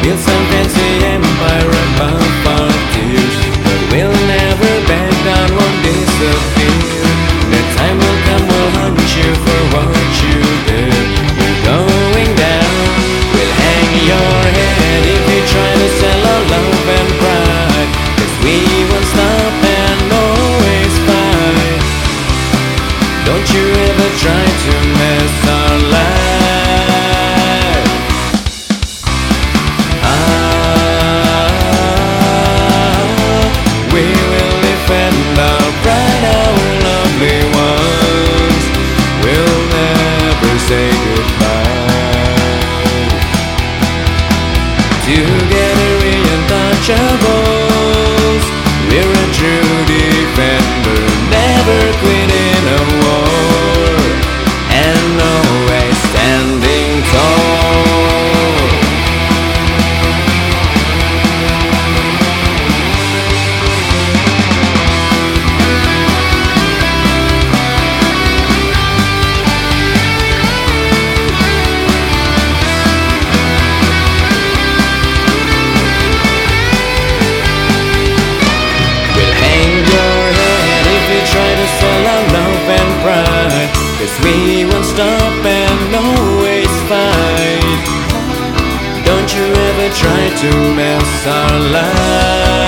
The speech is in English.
build some fancy empire above our tears, but we'll never back down, won't disappear. The time will come, we'll hunt you for what you did. We're going down, we'll hang your head if you try to sell our love and pride, 'cause we won't stop and always fight. Don't you ever try to mess our life. We will defend our pride, our lovely ones. We'll never say goodbye. Together we untouchables. We're a true defender, never quit in a war, and always standing tall. We'll hang your head if you try to sell our love and pride, 'cause we won't stop and always fight. Don't you ever try to mess our life.